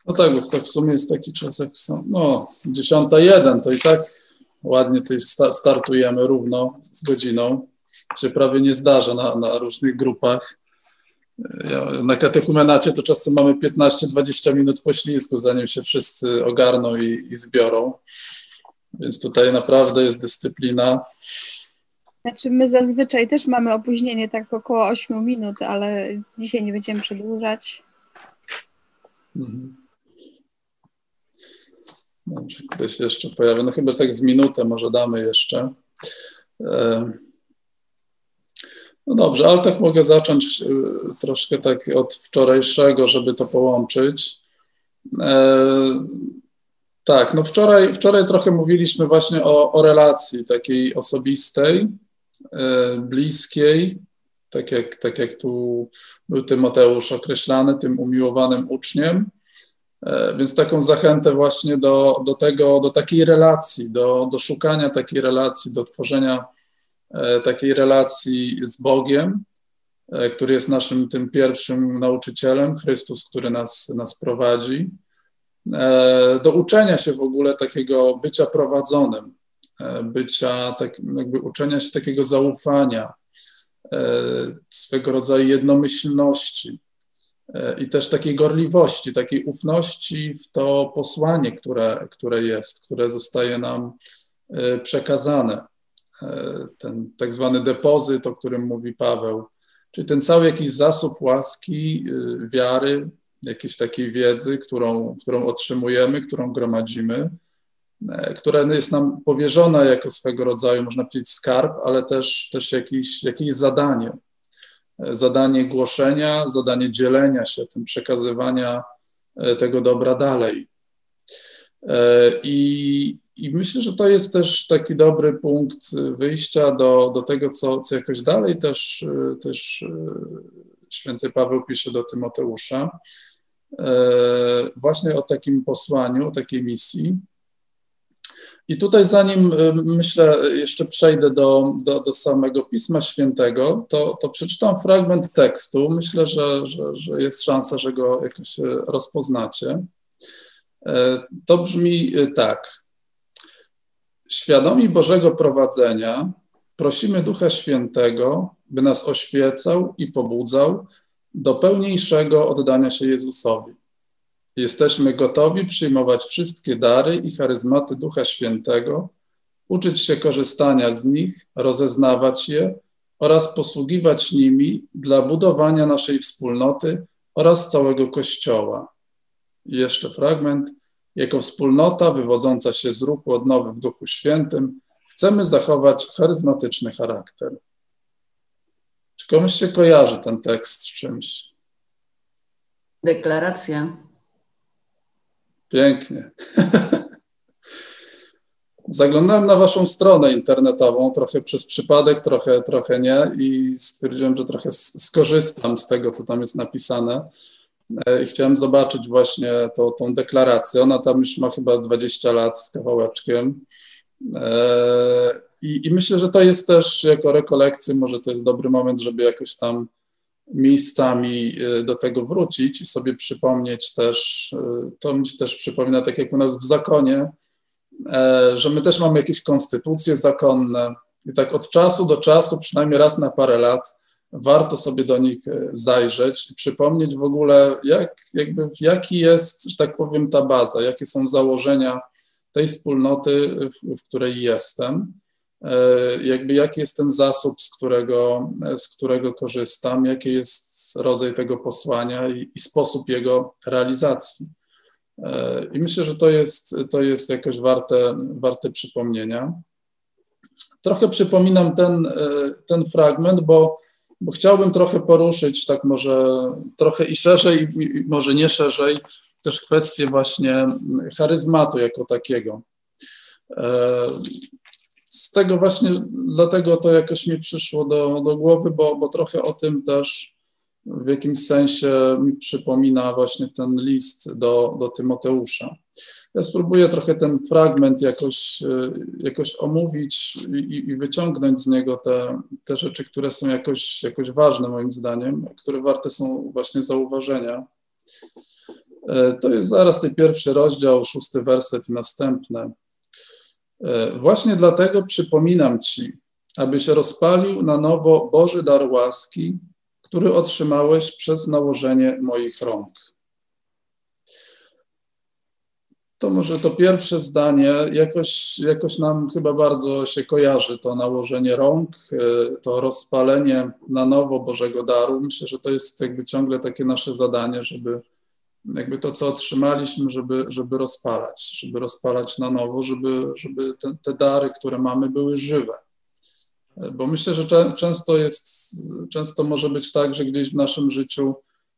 No tak, bo to tak w sumie jest taki czas, jak są, 10:01, to i tak ładnie tutaj startujemy równo z godziną. Się prawie nie zdarza na różnych grupach. Na katechumenacie to czasem mamy 15-20 minut poślizgu, zanim się wszyscy ogarną i zbiorą. Więc tutaj naprawdę jest dyscyplina. Znaczy my zazwyczaj też mamy opóźnienie tak około 8 minut, ale dzisiaj nie będziemy przedłużać. Dobrze, ktoś się jeszcze pojawia. No chyba tak z minutę może damy jeszcze. No dobrze, ale tak mogę zacząć troszkę tak od wczorajszego, żeby to połączyć. Tak, no wczoraj trochę mówiliśmy właśnie o relacji takiej osobistej, bliskiej, tak jak tu był Tymoteusz określany, tym umiłowanym uczniem. Więc taką zachętę właśnie do takiej relacji, do szukania takiej relacji, do tworzenia takiej relacji z Bogiem, który jest naszym tym pierwszym nauczycielem, Chrystus, który nas prowadzi, do uczenia się w ogóle takiego bycia prowadzonym, uczenia się takiego zaufania, swego rodzaju jednomyślności i też takiej gorliwości, takiej ufności w to posłanie, które zostaje nam przekazane. Ten tak zwany depozyt, o którym mówi Paweł, czyli ten cały jakiś zasób łaski, wiary, jakiejś takiej wiedzy, którą otrzymujemy, którą gromadzimy, która jest nam powierzona jako swego rodzaju, można powiedzieć, skarb, ale też jakieś zadanie głoszenia, zadanie dzielenia się tym, przekazywania tego dobra dalej. I myślę, że to jest też taki dobry punkt wyjścia do tego, co jakoś dalej też święty Paweł pisze do Tymoteusza, właśnie o takim posłaniu, o takiej misji. I tutaj zanim, myślę, jeszcze przejdę do samego Pisma Świętego, to przeczytam fragment tekstu. Myślę, że jest szansa, że go jakoś rozpoznacie. To brzmi tak. Świadomi Bożego prowadzenia prosimy Ducha Świętego, by nas oświecał i pobudzał do pełniejszego oddania się Jezusowi. Jesteśmy gotowi przyjmować wszystkie dary i charyzmaty Ducha Świętego, uczyć się korzystania z nich, rozeznawać je oraz posługiwać nimi dla budowania naszej wspólnoty oraz całego Kościoła. I jeszcze fragment. Jako wspólnota wywodząca się z ruchu odnowy w Duchu Świętym chcemy zachować charyzmatyczny charakter. Czy komuś się kojarzy ten tekst z czymś? Deklaracja. Pięknie. Zaglądałem na waszą stronę internetową, trochę przez przypadek, trochę nie i stwierdziłem, że trochę skorzystam z tego, co tam jest napisane. I chciałem zobaczyć właśnie tą deklarację. Ona tam już ma chyba 20 lat z kawałeczkiem. I myślę, że to jest też jako rekolekcje, może to jest dobry moment, żeby jakoś tam miejscami do tego wrócić i sobie przypomnieć też, to mi się też przypomina, tak jak u nas w zakonie, że my też mamy jakieś konstytucje zakonne i tak od czasu do czasu, przynajmniej raz na parę lat, warto sobie do nich zajrzeć i przypomnieć w ogóle, jaki jest, że tak powiem, ta baza, jakie są założenia tej wspólnoty, w której jestem, jaki jest ten zasób, z którego korzystam, jaki jest rodzaj tego posłania i sposób jego realizacji. I myślę, że to jest jakoś warte przypomnienia. Trochę przypominam ten fragment, bo chciałbym trochę poruszyć, tak może trochę i szerzej, i może nie szerzej, też kwestię właśnie charyzmatu jako takiego. Z tego właśnie, dlatego to jakoś mi przyszło do głowy, bo trochę o tym też w jakimś sensie mi przypomina właśnie ten list do Tymoteusza. Ja spróbuję trochę ten fragment jakoś omówić i wyciągnąć z niego te rzeczy, które są jakoś ważne moim zdaniem, które warte są właśnie zauważenia. To jest zaraz ten 1 rozdział, 6 werset i następne. Właśnie dlatego przypominam Ci, abyś rozpalił na nowo Boży dar łaski, który otrzymałeś przez nałożenie moich rąk. To może to pierwsze zdanie jakoś nam chyba bardzo się kojarzy, to nałożenie rąk, to rozpalenie na nowo Bożego daru. Myślę, że to jest jakby ciągle takie nasze zadanie, żeby jakby to, co otrzymaliśmy, żeby rozpalać na nowo, żeby te dary, które mamy, były żywe. Bo myślę, że często może być tak, że gdzieś w naszym życiu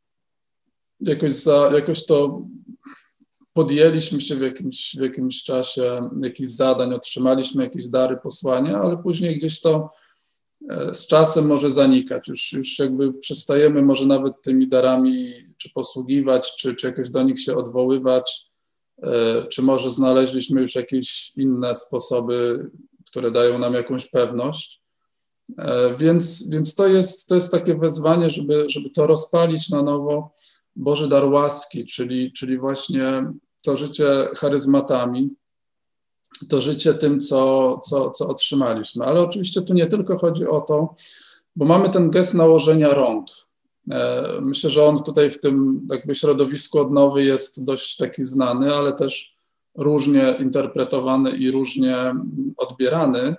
jakoś to podjęliśmy się w jakimś czasie jakichś zadań, otrzymaliśmy jakieś dary, posłania, ale później gdzieś to z czasem może zanikać. Już jakby przestajemy może nawet tymi darami czy posługiwać, czy jakoś do nich się odwoływać, czy może znaleźliśmy już jakieś inne sposoby, które dają nam jakąś pewność. Więc to jest takie wezwanie, żeby to rozpalić na nowo Boży dar łaski, czyli właśnie to życie charyzmatami, to życie tym, co otrzymaliśmy. Ale oczywiście tu nie tylko chodzi o to, bo mamy ten gest nałożenia rąk. Myślę, że on tutaj w tym jakby środowisku odnowy jest dość taki znany, ale też różnie interpretowany i różnie odbierany.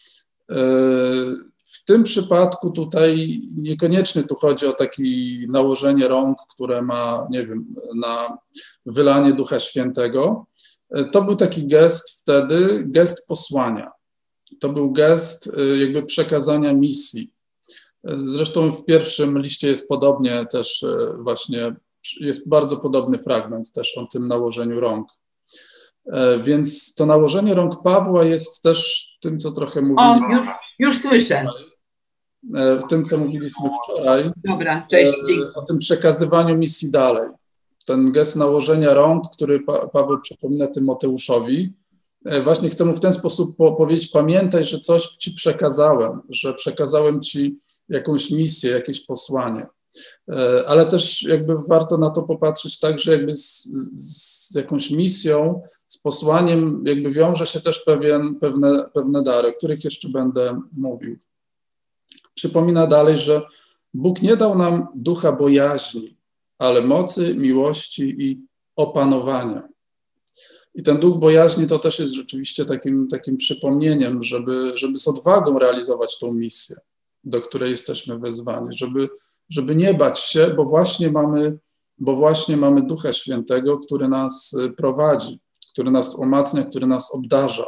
W tym przypadku tutaj niekoniecznie tu chodzi o takie nałożenie rąk, które ma, nie wiem, na wylanie Ducha Świętego. To był taki gest wtedy, gest posłania. To był gest jakby przekazania misji. Zresztą w pierwszym liście jest podobnie też właśnie, jest bardzo podobny fragment też o tym nałożeniu rąk. Więc to nałożenie rąk Pawła jest też tym, co trochę mówiliśmy. O, już słyszę. W tym, co mówiliśmy wczoraj. Dobra, cześć. O tym przekazywaniu misji dalej. Ten gest nałożenia rąk, który Paweł przypomina Tymoteuszowi, właśnie chcę mu w ten sposób powiedzieć: pamiętaj, że coś ci przekazałem, że przekazałem ci jakąś misję, jakieś posłanie. Ale też jakby warto na to popatrzeć tak, że jakby z jakąś misją, z posłaniem jakby wiąże się też pewne dary, o których jeszcze będę mówił. Przypomina dalej, że Bóg nie dał nam ducha bojaźni, ale mocy, miłości i opanowania. I ten duch bojaźni to też jest rzeczywiście takim przypomnieniem, żeby z odwagą realizować tą misję, do której jesteśmy wezwani, żeby nie bać się, bo właśnie mamy Ducha Świętego, który nas prowadzi, który nas umacnia, który nas obdarza.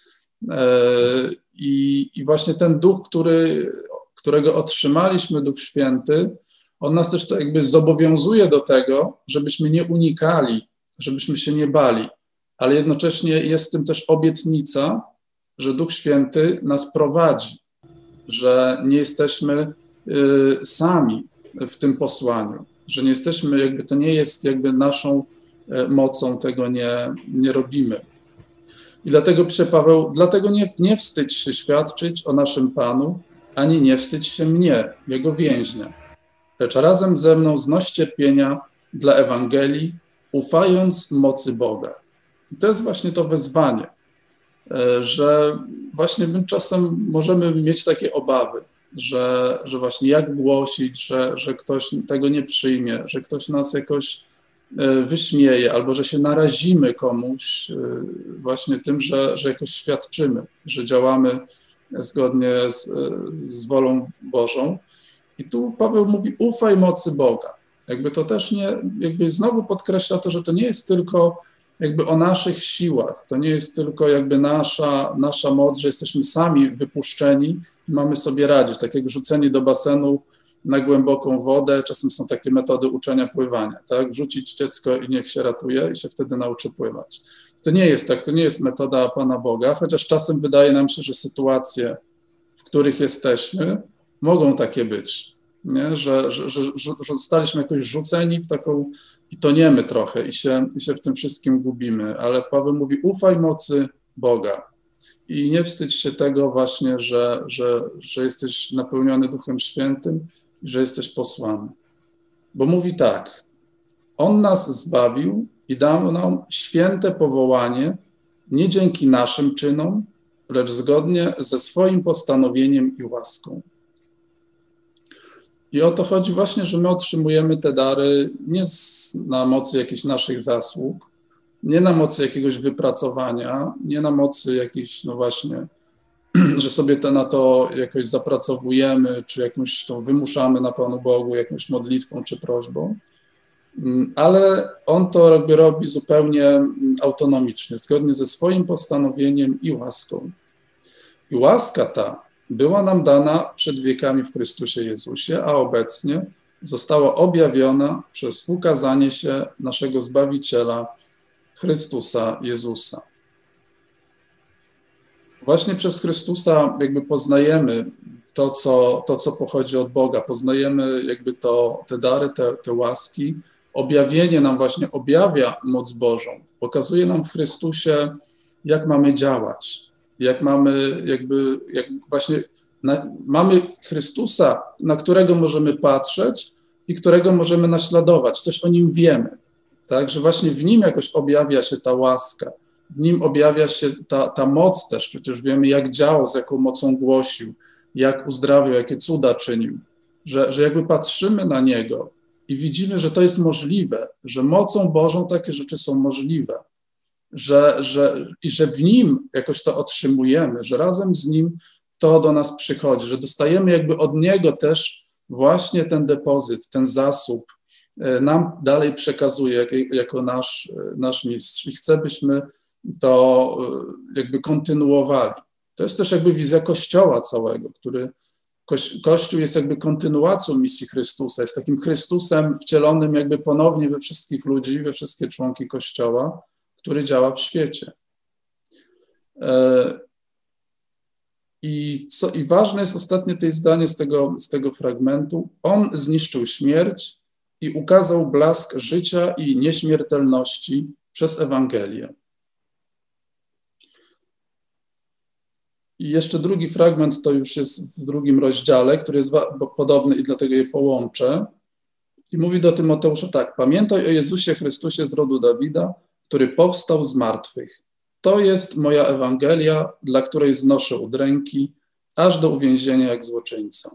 I właśnie ten duch, którego otrzymaliśmy, Duch Święty, on nas też to jakby zobowiązuje do tego, żebyśmy nie unikali, żebyśmy się nie bali, ale jednocześnie jest w tym też obietnica, że Duch Święty nas prowadzi, że nie jesteśmy sami w tym posłaniu, że nie jesteśmy, jakby to nie jest jakby naszą mocą, tego nie robimy. I dlatego pisze Paweł, dlatego nie wstydź się świadczyć o naszym Panu, ani nie wstydź się mnie, Jego więźnia, lecz razem ze mną znoś cierpienia dla Ewangelii, ufając mocy Boga. I to jest właśnie to wezwanie, że właśnie my czasem możemy mieć takie obawy, że właśnie jak głosić, że ktoś tego nie przyjmie, że ktoś nas jakoś wyśmieje, albo że się narazimy komuś właśnie tym, że jakoś świadczymy, że działamy zgodnie z wolą Bożą. I tu Paweł mówi: ufaj mocy Boga. Jakby to też jakby znowu podkreśla to, że to nie jest tylko jakby o naszych siłach, to nie jest tylko jakby nasza moc, że jesteśmy sami wypuszczeni i mamy sobie radzić, tak jak rzuceni do basenu na głęboką wodę, czasem są takie metody uczenia pływania, tak? Wrzucić dziecko i niech się ratuje i się wtedy nauczy pływać. To nie jest tak, to nie jest metoda Pana Boga, chociaż czasem wydaje nam się, że sytuacje, w których jesteśmy, mogą takie być, nie? Że zostaliśmy jakoś rzuceni w taką i toniemy trochę i się w tym wszystkim gubimy, ale Paweł mówi: ufaj mocy Boga i nie wstydź się tego właśnie, że jesteś napełniony Duchem Świętym i że jesteś posłany. Bo mówi tak: On nas zbawił i dał nam święte powołanie, nie dzięki naszym czynom, lecz zgodnie ze swoim postanowieniem i łaską. I o to chodzi właśnie, że my otrzymujemy te dary nie na mocy jakichś naszych zasług, nie na mocy jakiegoś wypracowania, nie na mocy jakichś, no właśnie, że sobie na to jakoś zapracowujemy, czy jakąś to wymuszamy na Panu Bogu jakąś modlitwą czy prośbą, ale On to robi zupełnie autonomicznie, zgodnie ze swoim postanowieniem i łaską. I łaska ta była nam dana przed wiekami w Chrystusie Jezusie, a obecnie została objawiona przez ukazanie się naszego Zbawiciela, Chrystusa Jezusa. Właśnie przez Chrystusa jakby poznajemy to, co pochodzi od Boga, poznajemy jakby te dary, te łaski. Objawienie nam właśnie objawia moc Bożą, pokazuje nam w Chrystusie, jak mamy działać, jak mamy mamy Chrystusa, na którego możemy patrzeć i którego możemy naśladować, coś o Nim wiemy, tak, że właśnie w Nim jakoś objawia się ta łaska, w Nim objawia się ta moc też, przecież wiemy, jak działał, z jaką mocą głosił, jak uzdrawiał, jakie cuda czynił, że jakby patrzymy na Niego i widzimy, że to jest możliwe, że mocą Bożą takie rzeczy są możliwe, że w Nim jakoś to otrzymujemy, że razem z Nim to do nas przychodzi, że dostajemy jakby od Niego też właśnie ten depozyt, ten zasób, nam dalej przekazuje jako nasz mistrz i chce, byśmy to jakby kontynuowali. To jest też jakby wizja Kościoła całego, który Kościół jest jakby kontynuacją misji Chrystusa, jest takim Chrystusem wcielonym jakby ponownie we wszystkich ludzi, we wszystkie członki Kościoła, który działa w świecie. I ważne jest ostatnie to zdanie z tego fragmentu. On zniszczył śmierć i ukazał blask życia i nieśmiertelności przez Ewangelię. I jeszcze drugi fragment to już jest w 2 rozdziale, który jest podobny i dlatego je połączę. I mówi do Tymoteusza tak: pamiętaj o Jezusie Chrystusie z rodu Dawida, który powstał z martwych. To jest moja Ewangelia, dla której znoszę udręki, aż do uwięzienia jak złoczyńca.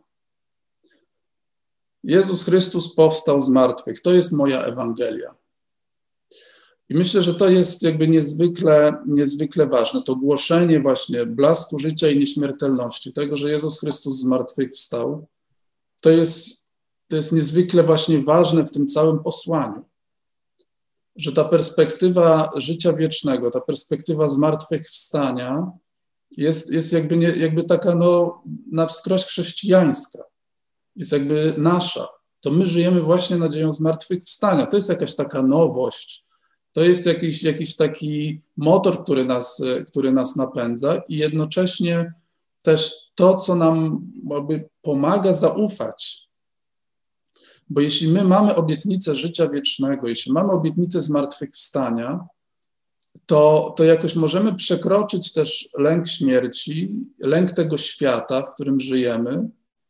Jezus Chrystus powstał z martwych. To jest moja Ewangelia. I myślę, że to jest jakby niezwykle ważne. To głoszenie właśnie blasku życia i nieśmiertelności, tego, że Jezus Chrystus z martwych wstał, to jest niezwykle właśnie ważne w tym całym posłaniu. Że ta perspektywa życia wiecznego, ta perspektywa zmartwychwstania jest jakby taka na wskroś chrześcijańska. Jest jakby nasza. To my żyjemy właśnie nadzieją zmartwychwstania. To jest jakaś taka nowość. To jest jakiś taki motor, który nas napędza i jednocześnie też to, co nam jakby pomaga zaufać. Bo jeśli my mamy obietnicę życia wiecznego, jeśli mamy obietnicę zmartwychwstania, to jakoś możemy przekroczyć też lęk śmierci, lęk tego świata, w którym żyjemy,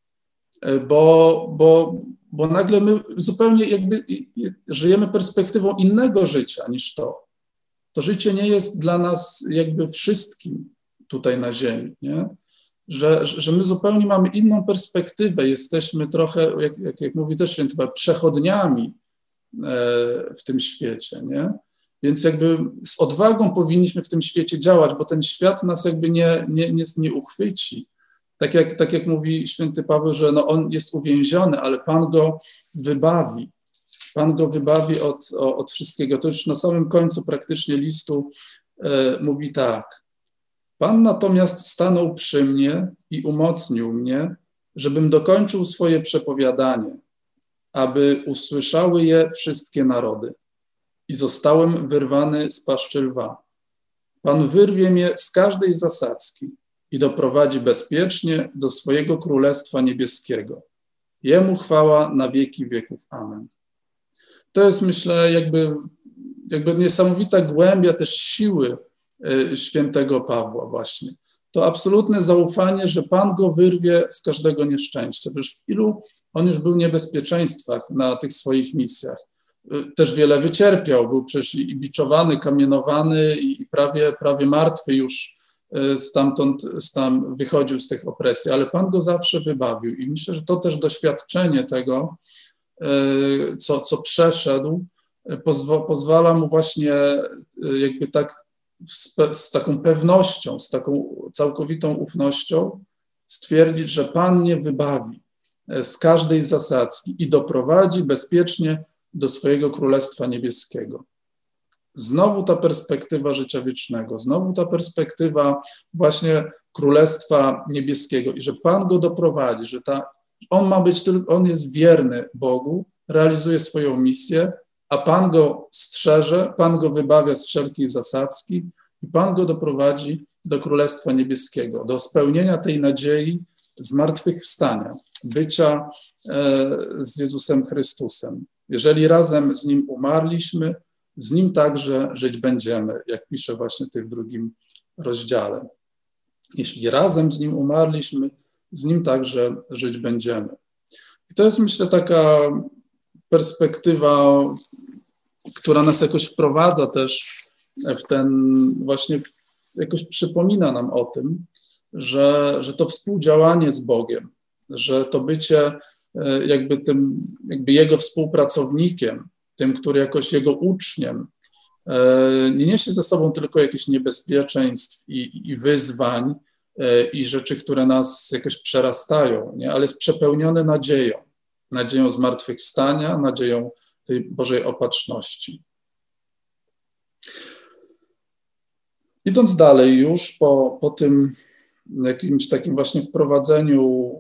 bo nagle my zupełnie jakby żyjemy perspektywą innego życia niż to. To życie nie jest dla nas jakby wszystkim tutaj na ziemi, nie? Że my zupełnie mamy inną perspektywę, jesteśmy trochę, jak mówi też święty Paweł, przechodniami w tym świecie, nie? Więc jakby z odwagą powinniśmy w tym świecie działać, bo ten świat nas jakby nie uchwyci. Tak jak mówi święty Paweł, że on jest uwięziony, ale Pan go wybawi. Pan go wybawi od wszystkiego. To już na samym końcu praktycznie listu mówi tak. Pan natomiast stanął przy mnie i umocnił mnie, żebym dokończył swoje przepowiadanie, aby usłyszały je wszystkie narody. I zostałem wyrwany z paszczy lwa. Pan wyrwie mnie z każdej zasadzki i doprowadzi bezpiecznie do swojego Królestwa Niebieskiego. Jemu chwała na wieki wieków. Amen. To jest, myślę, jakby niesamowita głębia też siły świętego Pawła właśnie. To absolutne zaufanie, że Pan go wyrwie z każdego nieszczęścia. Przecież w ilu on już był niebezpieczeństwach na tych swoich misjach. też wiele wycierpiał, był przecież i biczowany, kamienowany i prawie martwy już wychodził z tych opresji, ale Pan go zawsze wybawił i myślę, że to też doświadczenie tego, co przeszedł, pozwala mu właśnie jakby tak z taką pewnością, z taką całkowitą ufnością stwierdzić, że Pan mnie wybawi z każdej zasadzki i doprowadzi bezpiecznie do swojego Królestwa Niebieskiego. Znowu ta perspektywa życia wiecznego, znowu ta perspektywa właśnie Królestwa Niebieskiego i że Pan go doprowadzi, że on jest wierny Bogu, realizuje swoją misję, a Pan go strzeże, Pan go wybawia z wszelkiej zasadzki i Pan go doprowadzi do Królestwa Niebieskiego, do spełnienia tej nadziei zmartwychwstania, bycia z Jezusem Chrystusem. Jeżeli razem z Nim umarliśmy, z Nim także żyć będziemy, jak pisze właśnie w 2 rozdziale. Jeśli razem z Nim umarliśmy, z Nim także żyć będziemy. I to jest, myślę, taka perspektywa, która nas jakoś wprowadza też w właśnie jakoś przypomina nam o tym, że to współdziałanie z Bogiem, że to bycie jakby Jego współpracownikiem, tym, który jakoś Jego uczniem, nie niesie ze sobą tylko jakichś niebezpieczeństw i wyzwań i rzeczy, które nas jakoś przerastają, nie? Ale jest przepełniony nadzieją zmartwychwstania, nadzieją tej Bożej opatrzności. Idąc dalej już po tym jakimś takim właśnie wprowadzeniu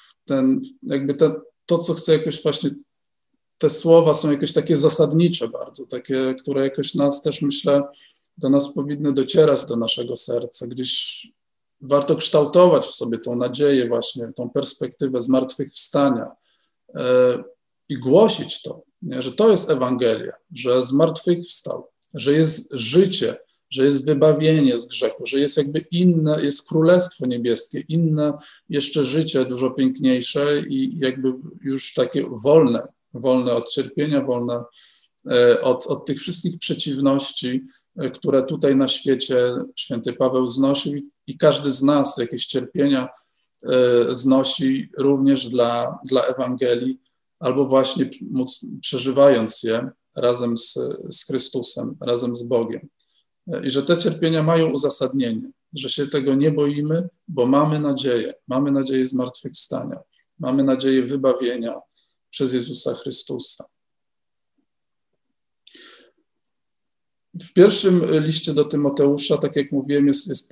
to, co chcę jakoś właśnie, te słowa są jakieś takie zasadnicze bardzo, takie, które jakoś nas też, myślę, do nas powinny docierać do naszego serca. Gdzieś warto kształtować w sobie tą nadzieję właśnie, tą perspektywę zmartwychwstania i głosić to, nie? Że to jest Ewangelia, że zmartwychwstał, że jest życie, że jest wybawienie z grzechu, że jest jakby inne, jest Królestwo Niebieskie, inne jeszcze życie, dużo piękniejsze i jakby już takie wolne od cierpienia, wolne od tych wszystkich przeciwności, które tutaj na świecie święty Paweł znosił i każdy z nas jakieś cierpienia znosi również dla Ewangelii, albo właśnie przeżywając je razem z Chrystusem, razem z Bogiem. I że te cierpienia mają uzasadnienie, że się tego nie boimy, bo mamy nadzieję zmartwychwstania, mamy nadzieję wybawienia przez Jezusa Chrystusa. W pierwszym liście do Tymoteusza, tak jak mówiłem, jest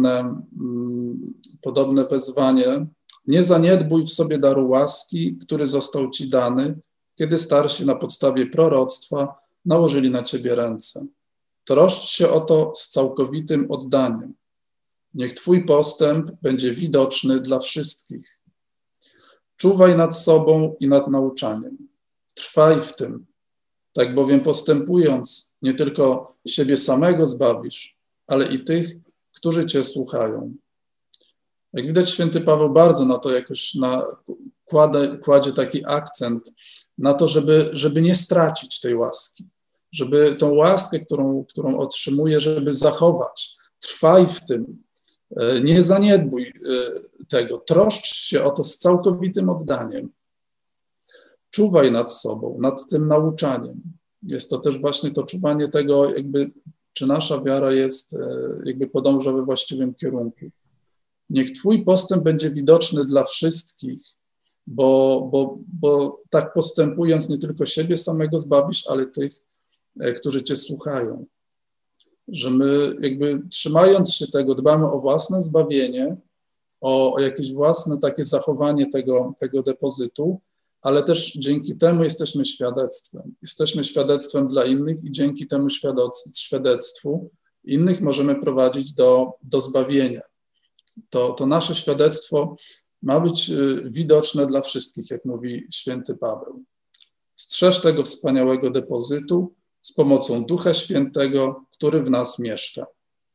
podobne wezwanie. Nie zaniedbuj w sobie daru łaski, który został ci dany, kiedy starsi na podstawie proroctwa nałożyli na ciebie ręce. Troszcz się o to z całkowitym oddaniem. Niech twój postęp będzie widoczny dla wszystkich. Czuwaj nad sobą i nad nauczaniem. Trwaj w tym. Tak bowiem postępując, nie tylko siebie samego zbawisz, ale i tych, którzy cię słuchają. Jak widać, święty Paweł bardzo na to jakoś kładzie taki akcent na to, żeby nie stracić tej łaski, żeby tą łaskę, którą otrzymuje, żeby zachować. Trwaj w tym, nie zaniedbuj tego, troszcz się o to z całkowitym oddaniem. Czuwaj nad sobą, nad tym nauczaniem. Jest to też właśnie to czuwanie tego, jakby, czy nasza wiara podąża we właściwym kierunku. Niech twój postęp będzie widoczny dla wszystkich, bo tak postępując nie tylko siebie samego zbawisz, ale tych, którzy cię słuchają. Że my trzymając się tego, dbamy o własne zbawienie, o jakieś własne takie zachowanie tego depozytu, ale też dzięki temu jesteśmy świadectwem. Jesteśmy świadectwem dla innych i dzięki temu świadectwu innych możemy prowadzić do zbawienia. To nasze świadectwo ma być widoczne dla wszystkich, jak mówi święty Paweł. Strzeż tego wspaniałego depozytu z pomocą Ducha Świętego, który w nas mieszka.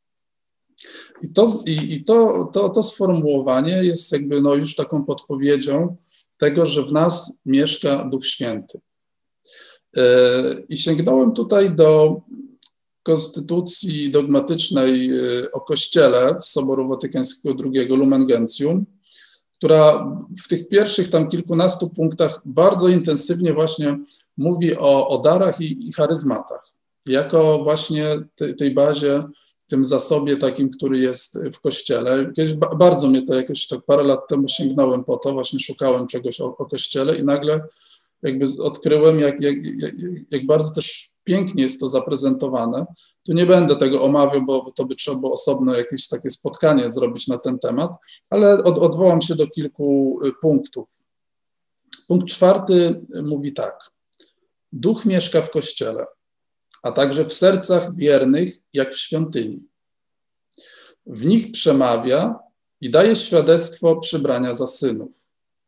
I to sformułowanie jest już taką podpowiedzią tego, że w nas mieszka Duch Święty. I sięgnąłem tutaj do konstytucji dogmatycznej o Kościele z Soboru Watykańskiego II, Lumen Gentium, która w tych pierwszych tam kilkunastu punktach bardzo intensywnie właśnie mówi o darach i charyzmatach, jako właśnie tej bazie, tym zasobie takim, który jest w Kościele. Bardzo mnie to jakoś tak parę lat temu sięgnąłem po to, właśnie szukałem czegoś o Kościele i nagle jakby odkryłem, jak bardzo też pięknie jest to zaprezentowane. Tu nie będę tego omawiał, bo to by trzeba było osobno jakieś takie spotkanie zrobić na ten temat, ale odwołam się do kilku punktów. Punkt 4 mówi tak. Duch mieszka w Kościele, a także w sercach wiernych, jak w świątyni. W nich przemawia i daje świadectwo przybrania za synów.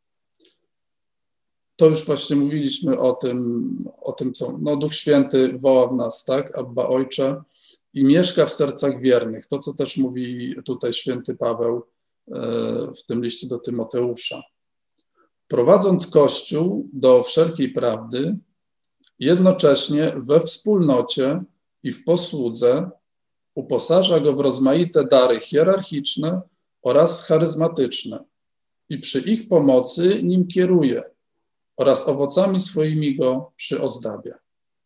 To już właśnie mówiliśmy o tym co Duch Święty woła w nas, tak, Abba Ojcze, i mieszka w sercach wiernych. To, co też mówi tutaj święty Paweł w tym liście do Tymoteusza. Prowadząc Kościół do wszelkiej prawdy, jednocześnie we wspólnocie i w posłudze uposaża go w rozmaite dary hierarchiczne oraz charyzmatyczne i przy ich pomocy nim kieruje oraz owocami swoimi go przyozdabia.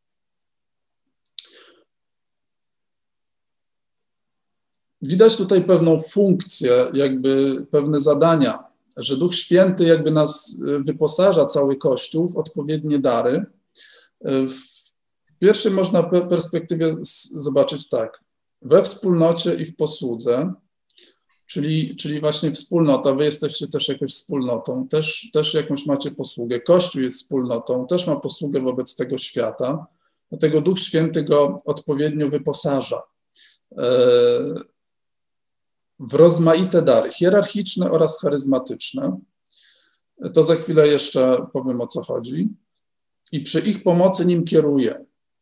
Widać tutaj pewną funkcję, jakby pewne zadania, że Duch Święty jakby nas wyposaża, cały Kościół, w odpowiednie dary. W pierwszej można perspektywie zobaczyć tak, we wspólnocie i w posłudze, czyli właśnie wspólnota, wy jesteście też jakąś wspólnotą, też jakąś macie posługę, Kościół jest wspólnotą, też ma posługę wobec tego świata, dlatego Duch Święty go odpowiednio wyposaża w rozmaite dary, hierarchiczne oraz charyzmatyczne. To za chwilę jeszcze powiem, o co chodzi. I przy ich pomocy nim kieruje.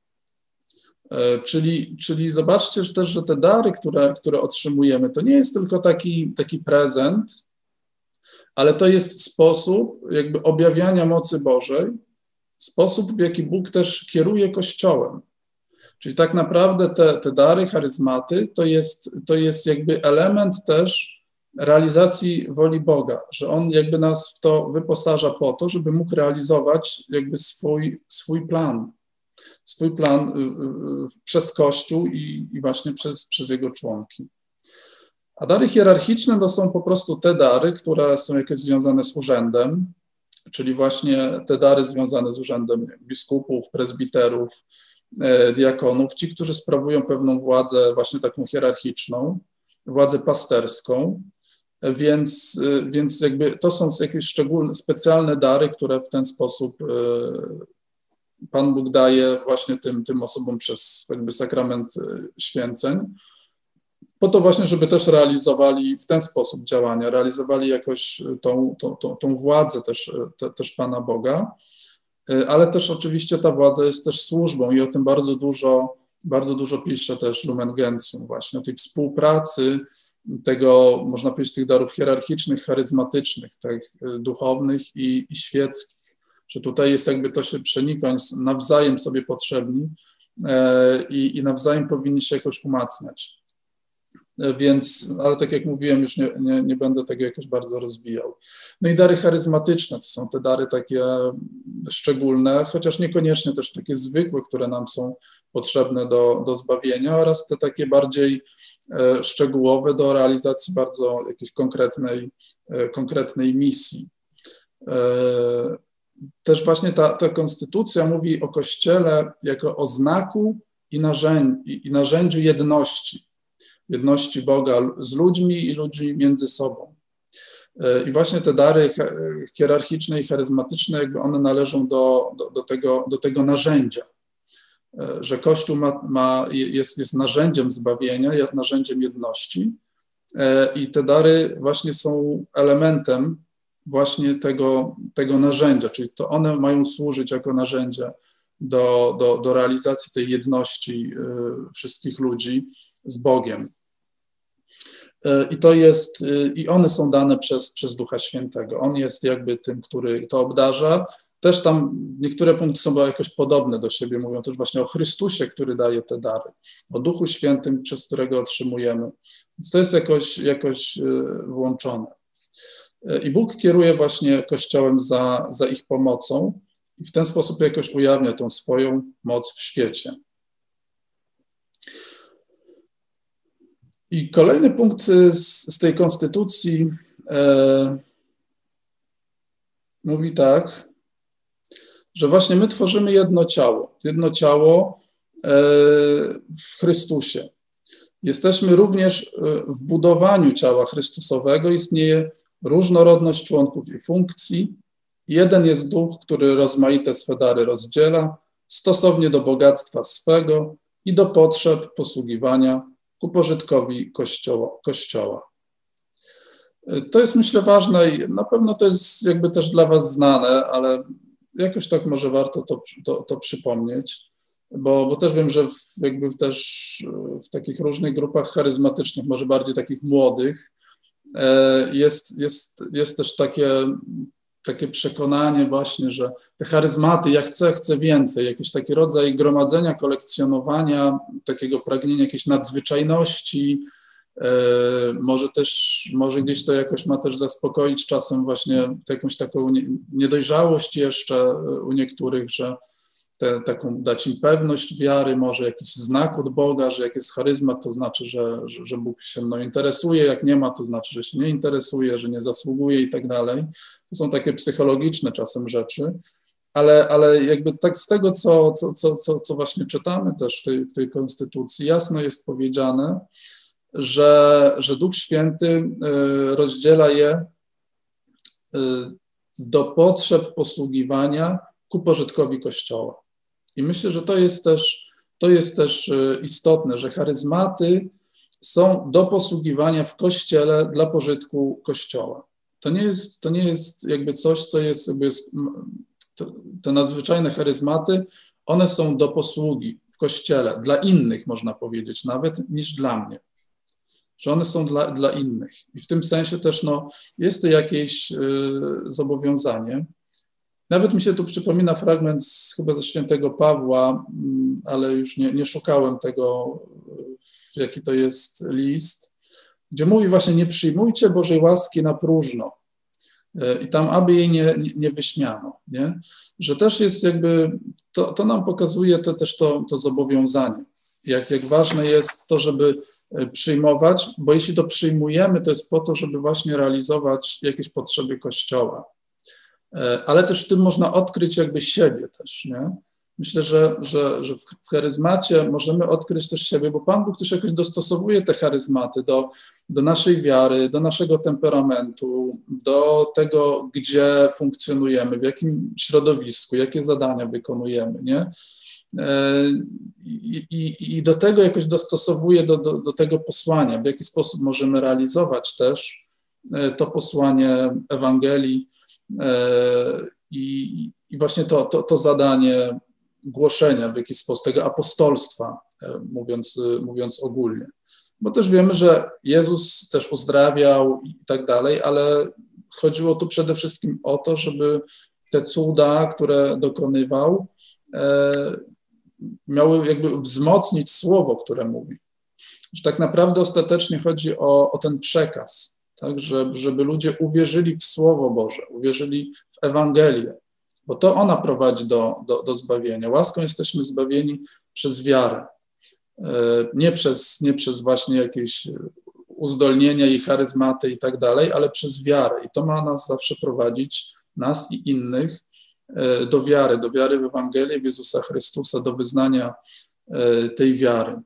Czyli zobaczcie że też, że te dary, które otrzymujemy, to nie jest tylko taki prezent, ale to jest sposób jakby objawiania mocy Bożej, sposób, w jaki Bóg też kieruje Kościołem. Czyli tak naprawdę te dary, charyzmaty, to jest jakby element też realizacji woli Boga, że On jakby nas w to wyposaża po to, żeby mógł realizować jakby swój plan przez Kościół i właśnie przez jego członki. A dary hierarchiczne to są po prostu te dary, które są jakieś związane z urzędem, czyli właśnie te dary związane z urzędem biskupów, prezbiterów, diakonów, ci, którzy sprawują pewną władzę właśnie taką hierarchiczną, władzę pasterską, więc jakby to są jakieś szczególne, specjalne dary, które w ten sposób Pan Bóg daje właśnie tym osobom przez jakby sakrament święceń, po to właśnie, żeby też realizowali w ten sposób działania, realizowali jakoś tą władzę też Pana Boga, ale też oczywiście ta władza jest też służbą i o tym bardzo dużo pisze też Lumen Gentium, właśnie o tej współpracy można powiedzieć, tych darów hierarchicznych, charyzmatycznych, tych duchownych i świeckich, że tutaj jest jakby to się przenika, nawzajem sobie potrzebni i nawzajem powinni się jakoś umacniać. Więc, ale tak jak mówiłem, już nie będę tego jakoś bardzo rozwijał. No i dary charyzmatyczne, to są te dary takie szczególne, chociaż niekoniecznie też takie zwykłe, które nam są potrzebne do zbawienia, oraz te takie bardziej szczegółowe do realizacji bardzo jakiejś konkretnej misji. Też właśnie ta konstytucja mówi o Kościele jako o znaku i narzędziu jedności Boga z ludźmi i ludzi między sobą. I właśnie te dary hierarchiczne i charyzmatyczne, jakby one należą do tego narzędzia, że Kościół jest narzędziem zbawienia, narzędziem jedności i te dary właśnie są elementem właśnie tego narzędzia, czyli to one mają służyć jako narzędzie do realizacji tej jedności wszystkich ludzi z Bogiem. I one są dane przez Ducha Świętego. On jest jakby tym, który to obdarza. też tam niektóre punkty są jakoś podobne do siebie, mówią też właśnie o Chrystusie, który daje te dary, o Duchu Świętym, przez którego otrzymujemy. Więc to jest jakoś włączone. I Bóg kieruje właśnie Kościołem za ich pomocą i w ten sposób jakoś ujawnia tą swoją moc w świecie. I kolejny punkt z tej konstytucji mówi tak, że właśnie my tworzymy jedno ciało w Chrystusie. Jesteśmy również w budowaniu ciała Chrystusowego, istnieje różnorodność członków i funkcji. Jeden jest Duch, który rozmaite swe dary rozdziela, stosownie do bogactwa swego i do potrzeb posługiwania ku pożytkowi Kościoła. To jest, myślę, ważne i na pewno to jest jakby też dla was znane, ale jakoś tak może warto to przypomnieć, bo też wiem, że jakby też w takich różnych grupach charyzmatycznych, może bardziej takich młodych, jest też takie przekonanie właśnie, że te charyzmaty, ja chcę więcej, jakiś taki rodzaj gromadzenia, kolekcjonowania, takiego pragnienia jakiejś nadzwyczajności, może gdzieś to jakoś ma też zaspokoić czasem właśnie jakąś taką niedojrzałość jeszcze u niektórych, że taką dać im pewność wiary, może jakiś znak od Boga, że jak jest charyzmat, to znaczy, że Bóg się mną interesuje, jak nie ma, to znaczy, że się nie interesuje, że nie zasługuje i tak dalej. To są takie psychologiczne czasem rzeczy, ale jakby tak z tego, co właśnie czytamy też w tej konstytucji, jasno jest powiedziane, że Duch Święty rozdziela je do potrzeb posługiwania ku pożytkowi Kościoła. I myślę, że to jest też istotne, że charyzmaty są do posługiwania w Kościele dla pożytku Kościoła. To nie jest jakby coś, co jest jakby te nadzwyczajne charyzmaty, one są do posługi w Kościele, dla innych można powiedzieć nawet, niż dla mnie. Że one są dla innych. I w tym sensie też jest to jakieś zobowiązanie. Nawet mi się tu przypomina fragment chyba ze świętego Pawła, ale już nie szukałem tego, jaki to jest list, gdzie mówi właśnie: nie przyjmujcie Bożej łaski na próżno. I tam, aby jej nie wyśmiano. Nie? Że też jest jakby, to nam pokazuje też to zobowiązanie. Jak ważne jest to, żeby przyjmować, bo jeśli to przyjmujemy, to jest po to, żeby właśnie realizować jakieś potrzeby Kościoła. Ale też w tym można odkryć jakby siebie też, nie? Myślę, że w charyzmacie możemy odkryć też siebie, bo Pan Bóg też jakoś dostosowuje te charyzmaty do naszej wiary, do naszego temperamentu, do tego, gdzie funkcjonujemy, w jakim środowisku, jakie zadania wykonujemy, nie? I do tego jakoś dostosowuje do tego posłania, w jaki sposób możemy realizować też to posłanie Ewangelii i właśnie to zadanie głoszenia w jakiś sposób, tego apostolstwa, mówiąc ogólnie. Bo też wiemy, że Jezus też uzdrawiał i tak dalej, ale chodziło tu przede wszystkim o to, żeby te cuda, które dokonywał, miały jakby wzmocnić słowo, które mówi. Że tak naprawdę ostatecznie chodzi o ten przekaz, tak, żeby ludzie uwierzyli w Słowo Boże, uwierzyli w Ewangelię, bo to ona prowadzi do zbawienia. Łaską jesteśmy zbawieni przez wiarę, nie przez właśnie jakieś uzdolnienia i charyzmaty i tak dalej, ale przez wiarę. I to ma nas zawsze prowadzić, nas i innych, do wiary w Ewangelię, w Jezusa Chrystusa, do wyznania tej wiary.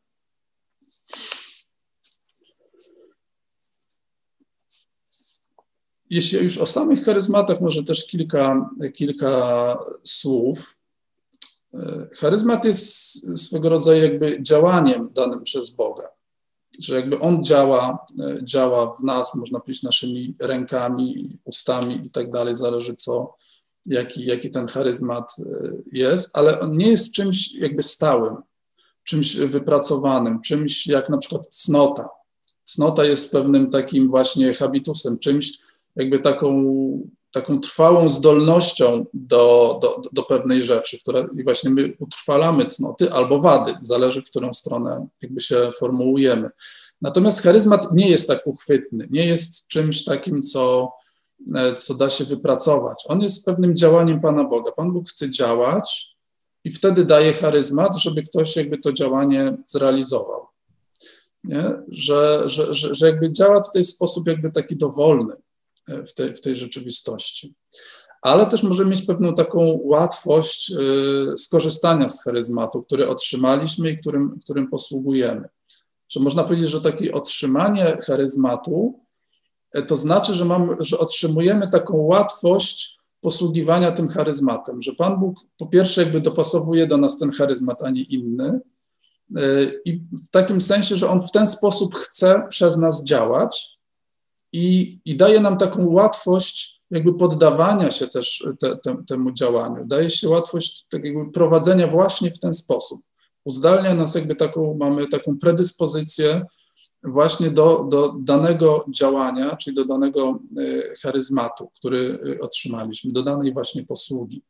Jeśli już o samych charyzmatach, może też kilka słów. Charyzmat jest swego rodzaju jakby działaniem danym przez Boga, że jakby On działa w nas, można powiedzieć, naszymi rękami, ustami i tak dalej, zależy jaki ten charyzmat jest, ale on nie jest czymś jakby stałym, czymś wypracowanym, czymś jak na przykład cnota. Cnota jest pewnym takim właśnie habitusem, czymś jakby taką taką trwałą zdolnością do pewnej rzeczy, i właśnie my utrwalamy cnoty albo wady, zależy, w którą stronę jakby się formułujemy. Natomiast charyzmat nie jest tak uchwytny, nie jest czymś takim, co da się wypracować. On jest pewnym działaniem Pana Boga. Pan Bóg chce działać i wtedy daje charyzmat, żeby ktoś jakby to działanie zrealizował. Nie? Że jakby działa tutaj w sposób jakby taki dowolny w tej rzeczywistości. Ale też możemy mieć pewną taką łatwość skorzystania z charyzmatu, który otrzymaliśmy i którym posługujemy. Że można powiedzieć, że takie otrzymanie charyzmatu to znaczy, że otrzymujemy taką łatwość posługiwania tym charyzmatem, że Pan Bóg po pierwsze jakby dopasowuje do nas ten charyzmat, a nie inny, i w takim sensie, że On w ten sposób chce przez nas działać i daje nam taką łatwość jakby poddawania się też temu działaniu, daje się łatwość takiego prowadzenia właśnie w ten sposób. Uzdalnia nas jakby mamy taką predyspozycję właśnie do danego działania, czyli do danego charyzmatu, który otrzymaliśmy, do danej właśnie posługi.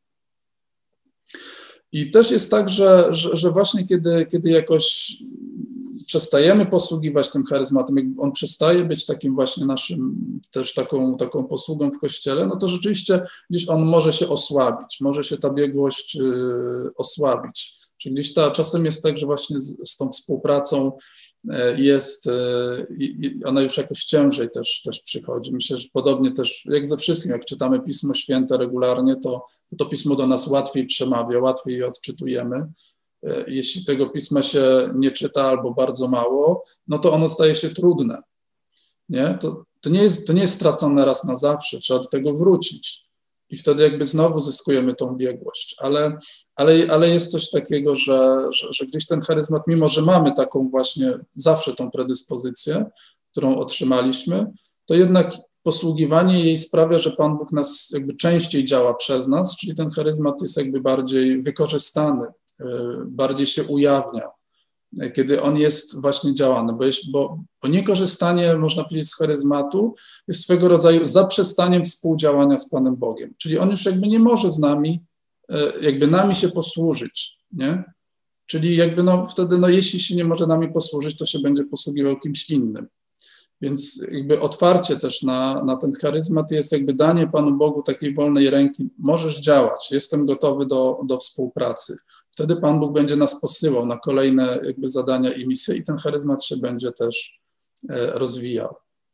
I też jest tak, że właśnie kiedy jakoś przestajemy posługiwać tym charyzmatem, on przestaje być takim właśnie naszym, też taką posługą w Kościele, no to rzeczywiście gdzieś on może się osłabić, może się ta biegłość osłabić. Że gdzieś czasem jest tak, że właśnie z tą współpracą ona już jakoś ciężej też przychodzi. Myślę, że podobnie też jak ze wszystkim, jak czytamy Pismo Święte regularnie, to Pismo do nas łatwiej przemawia, łatwiej je odczytujemy. Jeśli tego Pisma się nie czyta albo bardzo mało, no to ono staje się trudne. Nie? To nie jest stracone raz na zawsze, trzeba do tego wrócić. I wtedy jakby znowu zyskujemy tą biegłość. Ale jest coś takiego, że gdzieś ten charyzmat, mimo że mamy taką właśnie zawsze tą predyspozycję, którą otrzymaliśmy, to jednak posługiwanie jej sprawia, że Pan Bóg nas jakby częściej działa przez nas, czyli ten charyzmat jest jakby bardziej wykorzystany, bardziej się ujawnia, kiedy on jest właśnie działany, bo niekorzystanie, można powiedzieć, z charyzmatu jest swego rodzaju zaprzestaniem współdziałania z Panem Bogiem, czyli on już jakby nie może z nami, jakby nami się posłużyć, nie? Czyli jakby wtedy, jeśli się nie może nami posłużyć, to się będzie posługiwał kimś innym. Więc jakby otwarcie też na ten charyzmat jest jakby danie Panu Bogu takiej wolnej ręki, możesz działać, jestem gotowy do współpracy. Wtedy Pan Bóg będzie nas posyłał na kolejne jakby zadania i misje i ten charyzmat się będzie też rozwijał.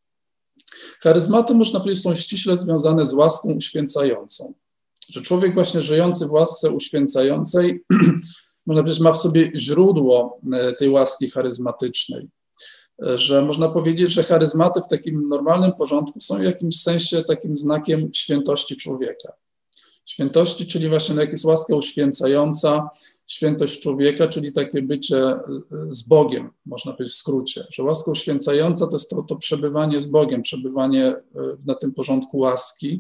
Charyzmaty, można powiedzieć, są ściśle związane z łaską uświęcającą. Że człowiek właśnie żyjący w łasce uświęcającej, można powiedzieć, ma w sobie źródło tej łaski charyzmatycznej. Że można powiedzieć, że charyzmaty w takim normalnym porządku są w jakimś sensie takim znakiem świętości człowieka. Świętości, czyli właśnie jak jest łaska uświęcająca, świętość człowieka, czyli takie bycie z Bogiem, można powiedzieć w skrócie, że łaska uświęcająca to jest to przebywanie z Bogiem, przebywanie na tym porządku łaski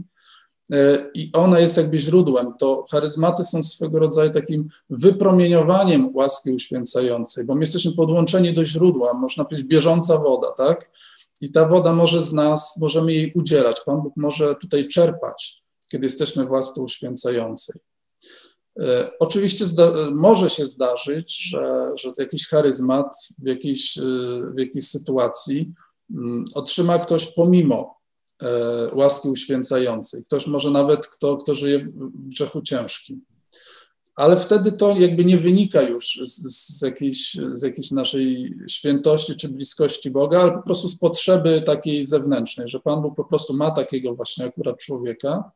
i ona jest jakby źródłem. To charyzmaty są swego rodzaju takim wypromieniowaniem łaski uświęcającej, bo my jesteśmy podłączeni do źródła, można powiedzieć bieżąca woda, tak? I ta woda może z nas, możemy jej udzielać, Pan Bóg może tutaj czerpać, kiedy jesteśmy w łasce uświęcającej. Oczywiście może się zdarzyć, że jakiś charyzmat w jakiejś sytuacji otrzyma ktoś pomimo łaski uświęcającej. Ktoś może nawet, kto żyje w grzechu ciężkim. Ale wtedy to jakby nie wynika już z jakiejś naszej świętości czy bliskości Boga, ale po prostu z potrzeby takiej zewnętrznej, że Pan Bóg po prostu ma takiego właśnie akurat człowieka,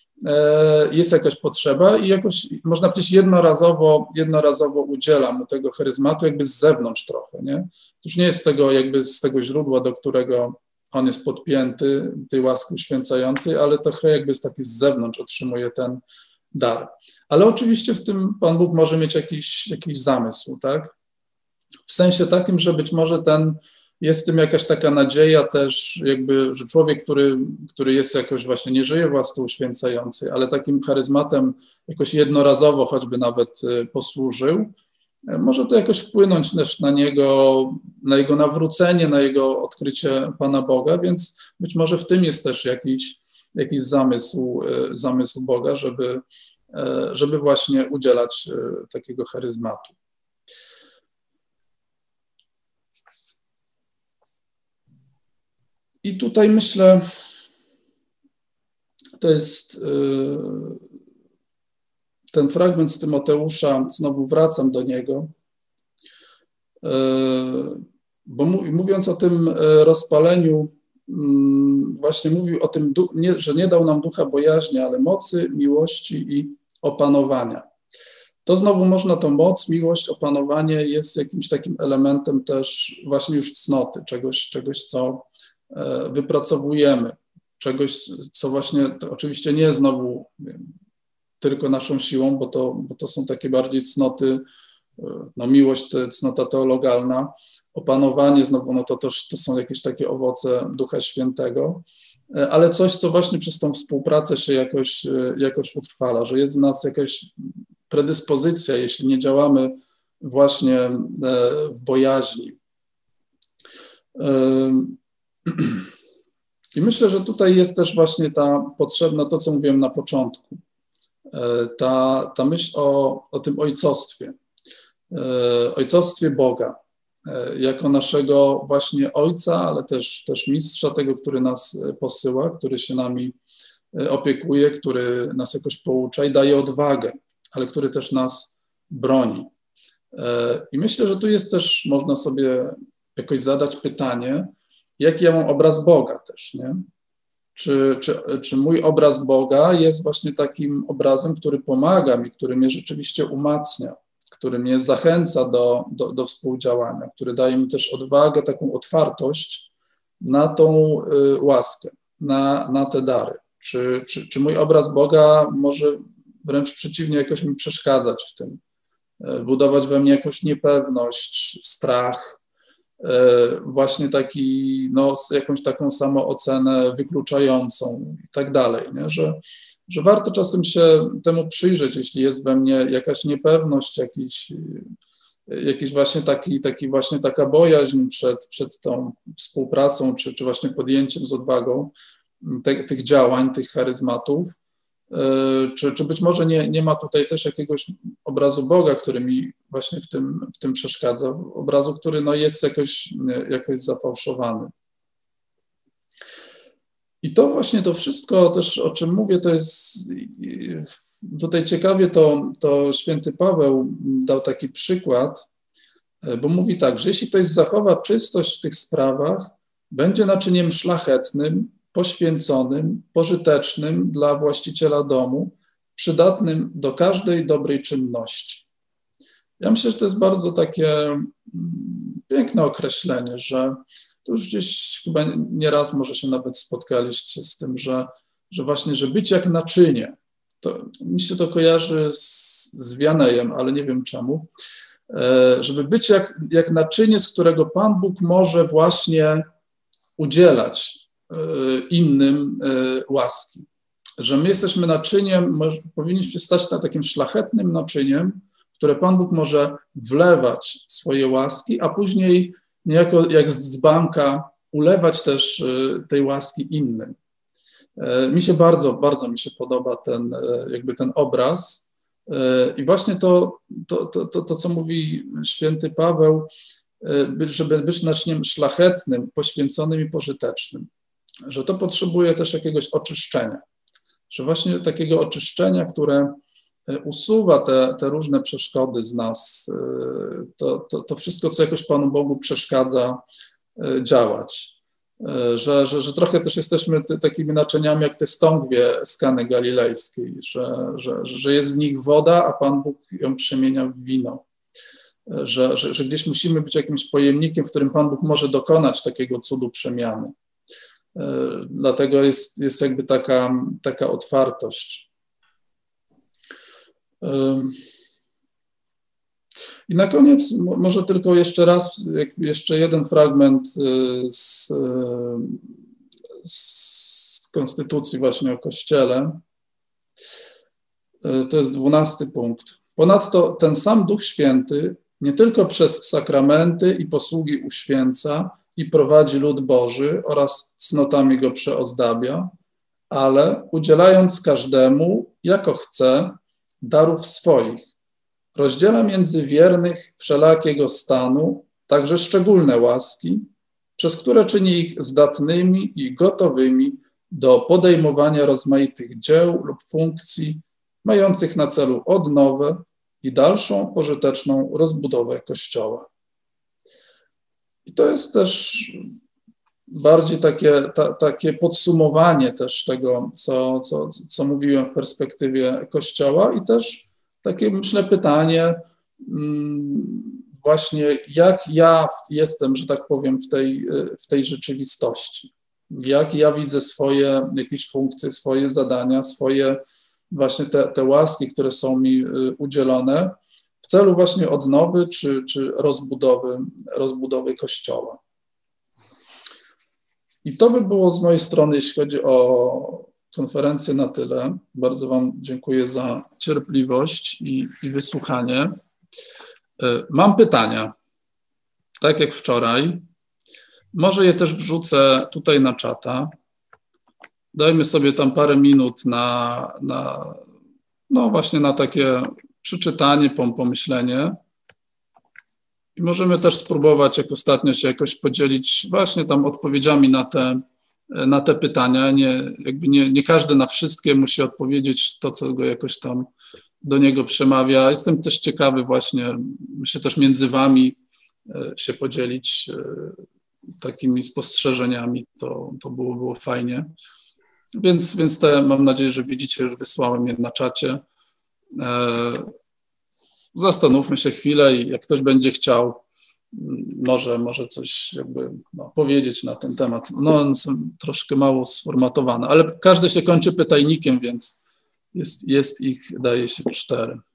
jest jakaś potrzeba i jakoś, można powiedzieć, jednorazowo udziela mu tego charyzmatu jakby z zewnątrz trochę, nie? To już nie jest z tego źródła, do którego on jest podpięty, tej łaski uświęcającej, ale trochę jakby z taki z zewnątrz otrzymuje ten dar. Ale oczywiście w tym Pan Bóg może mieć jakiś zamysł, tak? W sensie takim, że być może jest w tym jakaś taka nadzieja też, jakby, że człowiek, który jest jakoś właśnie, nie żyje w łasce uświęcającej, ale takim charyzmatem jakoś jednorazowo choćby nawet posłużył, może to jakoś wpłynąć też na jego nawrócenie, na jego odkrycie Pana Boga, więc być może w tym jest też jakiś zamysł Boga, żeby właśnie udzielać takiego charyzmatu. I tutaj myślę, to jest ten fragment z Tymoteusza, znowu wracam do niego, bo mówiąc o tym rozpaleniu, właśnie mówił o tym, że nie dał nam ducha bojaźni, ale mocy, miłości i opanowania. To znowu można, tą moc, miłość, opanowanie jest jakimś takim elementem też właśnie już cnoty, czegoś co wypracowujemy, czegoś, co właśnie oczywiście nie jest znowu tylko naszą siłą, bo to są takie bardziej cnoty, no miłość to cnota teologalna, opanowanie znowu, no to są jakieś takie owoce Ducha Świętego, ale coś, co właśnie przez tą współpracę się jakoś utrwala, że jest w nas jakaś predyspozycja, jeśli nie działamy właśnie w bojaźni. I myślę, że tutaj jest też właśnie ta potrzebna, to co mówiłem na początku, ta myśl o tym ojcostwie Boga, jako naszego właśnie Ojca, ale też Mistrza, tego, który nas posyła, który się nami opiekuje, który nas jakoś poucza i daje odwagę, ale który też nas broni. I myślę, że tu jest też, można sobie jakoś zadać pytanie, jaki ja mam obraz Boga też, nie? Czy mój obraz Boga jest właśnie takim obrazem, który pomaga mi, który mnie rzeczywiście umacnia, który mnie zachęca do współdziałania, który daje mi też odwagę, taką otwartość na tą łaskę, na te dary. Czy mój obraz Boga może wręcz przeciwnie jakoś mi przeszkadzać w tym, budować we mnie jakąś niepewność, strach, właśnie taki, no, jakąś taką samoocenę wykluczającą i tak dalej, nie? Że warto czasem się temu przyjrzeć, jeśli jest we mnie jakaś niepewność, jakiś właśnie właśnie taka bojaźń przed tą współpracą, czy właśnie podjęciem z odwagą tych działań, tych charyzmatów, czy być może nie ma tutaj też jakiegoś obrazu Boga, który mi właśnie w tym przeszkadza, obrazu, który no jest jakoś zafałszowany. I to właśnie to wszystko też, o czym mówię, to jest tutaj ciekawie to święty Paweł dał taki przykład, bo mówi tak, że jeśli ktoś zachowa czystość w tych sprawach, będzie naczyniem szlachetnym, poświęconym, pożytecznym dla właściciela domu, przydatnym do każdej dobrej czynności. Ja myślę, że to jest bardzo takie piękne określenie, że to już gdzieś chyba nieraz może się nawet spotkaliście z tym, że właśnie, że być jak naczynie, to mi się to kojarzy z Wianejem, ale nie wiem czemu, żeby być jak naczynie, z którego Pan Bóg może właśnie udzielać innym łaski. Że my jesteśmy naczyniem, powinniśmy stać na takim szlachetnym naczyniem, które Pan Bóg może wlewać swoje łaski, a później niejako jak z dzbanka ulewać też tej łaski innym. Mi się bardzo mi się podoba ten obraz i właśnie to, co mówi święty Paweł, żeby być naczyniem szlachetnym, poświęconym i pożytecznym, że to potrzebuje też jakiegoś oczyszczenia, że właśnie takiego oczyszczenia, które usuwa te różne przeszkody z nas, to wszystko, co jakoś Panu Bogu przeszkadza działać. Że trochę też jesteśmy takimi naczyniami jak te stągwie z Kany Galilejskiej, że jest w nich woda, a Pan Bóg ją przemienia w wino. Że gdzieś musimy być jakimś pojemnikiem, w którym Pan Bóg może dokonać takiego cudu przemiany. Dlatego jest jakby taka otwartość. I na koniec może tylko jeszcze raz, jeszcze jeden fragment z Konstytucji właśnie o Kościele. To jest 12 punkt. Ponadto ten sam Duch Święty nie tylko przez sakramenty i posługi uświęca i prowadzi lud Boży oraz cnotami go przeozdabia, ale udzielając każdemu, jako chce, darów swoich. Rozdziela między wiernych wszelakiego stanu także szczególne łaski, przez które czyni ich zdatnymi i gotowymi do podejmowania rozmaitych dzieł lub funkcji mających na celu odnowę i dalszą pożyteczną rozbudowę Kościoła. I to jest też bardziej takie podsumowanie też tego, co mówiłem w perspektywie Kościoła i też takie, myślę, pytanie właśnie, jak ja jestem, że tak powiem, w tej rzeczywistości. Jak ja widzę swoje jakieś funkcje, swoje zadania, swoje właśnie te łaski, które są mi udzielone w celu właśnie odnowy czy rozbudowy Kościoła. I to by było z mojej strony, jeśli chodzi o konferencję, na tyle. Bardzo Wam dziękuję za cierpliwość i wysłuchanie. Mam pytania, tak jak wczoraj. Może je też wrzucę tutaj na czata. Dajmy sobie tam parę minut no właśnie na takie przeczytanie, pomyślenie. I możemy też spróbować, jak ostatnio, się jakoś podzielić właśnie tam odpowiedziami na te pytania. Nie każdy na wszystkie musi odpowiedzieć to, co go jakoś tam do niego przemawia. Jestem też ciekawy właśnie, myślę też między Wami się podzielić takimi spostrzeżeniami, to było fajnie. Więc mam nadzieję, że widzicie, już wysłałem je na czacie. Zastanówmy się chwilę i jak ktoś będzie chciał, może coś jakby powiedzieć na ten temat. No, są troszkę mało sformatowane, ale każdy się kończy pytajnikiem, więc jest ich, daje się 4.